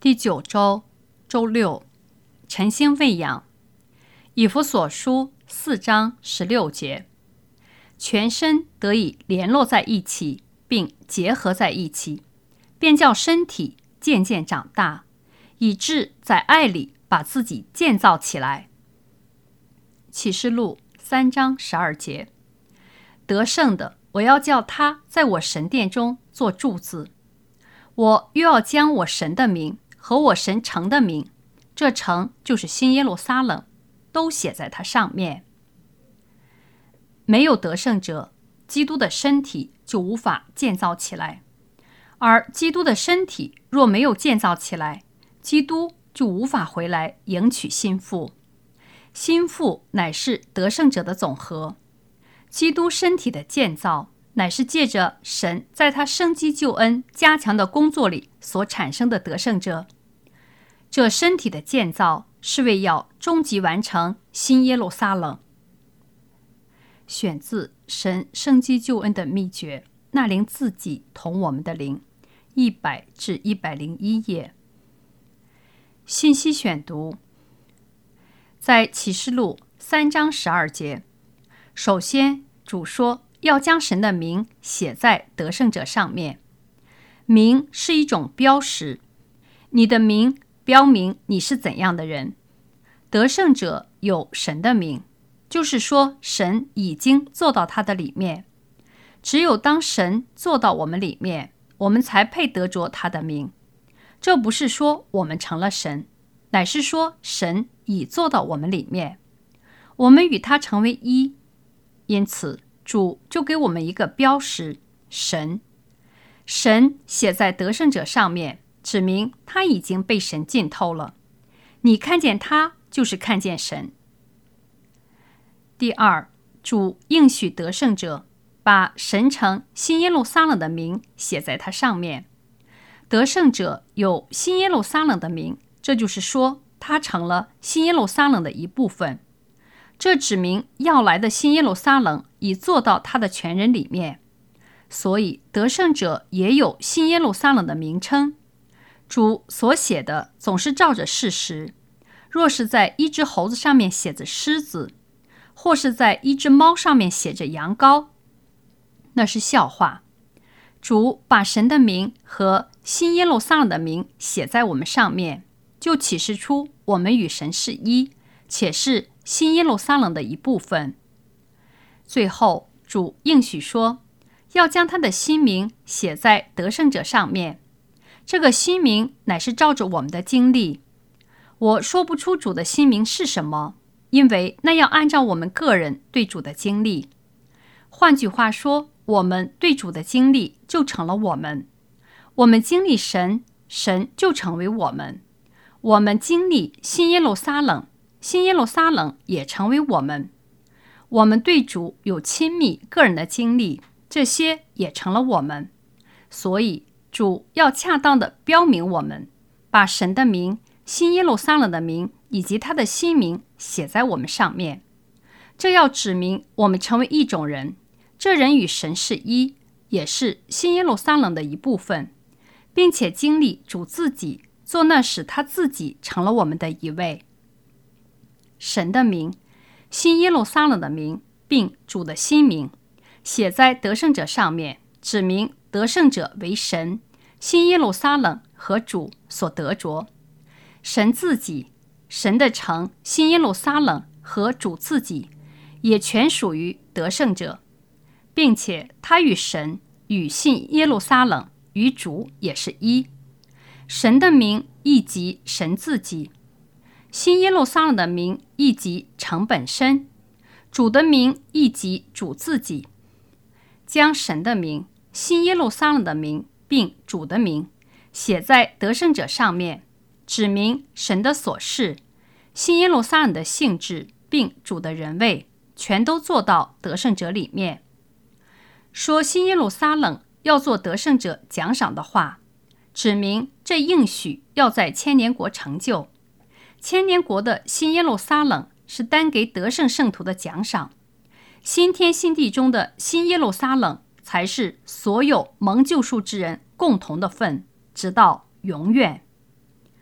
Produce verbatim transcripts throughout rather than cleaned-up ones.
第九周周六，晨星喂养。以弗所书四章十六节，全身得以联络在一起，并结合在一起，便叫身体渐渐长大，以致在爱里把自己建造起来。启示录三章十二节，得胜的，我要叫他在我神殿中做柱子，我又要将我神的名和我神城的名，这城就是新耶路撒冷，都写在它上面。没有得胜者，基督的身体就无法建造起来，而基督的身体若没有建造起来，基督就无法回来迎娶新妇。新妇乃是得胜者的总和，基督身体的建造乃是借着神在他生机救恩加强的工作里所产生的得胜者。这身体的建造是为要终极完成新耶路撒冷。选自神生机救恩的秘诀，那灵自己同我们的灵，一百至一百零一页。信息选读，在启示录三章十二节，首先主说要将神的名写在得胜者上面。名是一种标识，你的名标明你是怎样的人。得胜者有神的名，就是说神已经做到他的里面。只有当神做到我们里面，我们才配得着他的名。这不是说我们成了神，乃是说神已做到我们里面，我们与他成为一。因此主就给我们一个标识，神。神写在得胜者上面，指明他已经被神浸透了。你看见他，就是看见神。第二，主应许得胜者，把神城新耶路撒冷的名写在他上面。得胜者有新耶路撒冷的名，这就是说他成了新耶路撒冷的一部分。这指明要来的新耶路撒冷已做到他的全人里面，所以得胜者也有新耶路撒冷的名称。主所写的总是照着事实，若是在一只猴子上面写着狮子，或是在一只猫上面写着羊羔，那是笑话。主把神的名和新耶路撒冷的名写在我们上面，就启示出我们与神是一，且是新耶路撒冷的一部分。最后主应许说，要将他的新名写在得胜者上面。这个新名乃是照着我们的经历。我说不出主的新名是什么，因为那要按照我们个人对主的经历。换句话说，我们对主的经历就成了我们。我们经历神，神就成为我们。我们经历新耶路撒冷，新耶路撒冷也成为我们。我们对主有亲密个人的经历，这些也成了我们。所以主要恰当的标明我们，把神的名、新耶路撒冷的名以及他的新名写在我们上面。这要指明我们成为一种人，这人与神是一，也是新耶路撒冷的一部分，并且经历主自己做那使他自己成了我们的一位。神的名、新耶路撒冷的名并主的新名写在得胜者上面，指明得胜者为神、新耶路撒冷和主所得着。神自己、神的城新耶路撒冷和主自己也全属于得胜者，并且他与神、与新耶路撒冷、与主也是一。神的名亦即神自己，新耶路撒冷的名亦即城本身，主的名亦即主自己。将神的名、新耶路撒冷的名并主的名写在得胜者上面，指明神的所事、新耶路撒冷的性质并主的人位，全都做到得胜者里面。说新耶路撒冷要做得胜者奖赏的话，指明这应许要在千年国成就。千年国的新耶路撒冷是单给得胜圣徒的奖赏，新天新地中的新耶路撒冷才是所有蒙救赎之人共同的份，直到永远。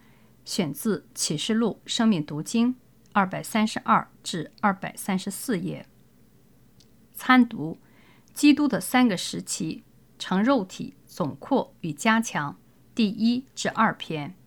选自《启示录·生命读经》二百三十二至二百三十四页。参读基督的三个时期，成肉体、总括与加强，第一至二篇。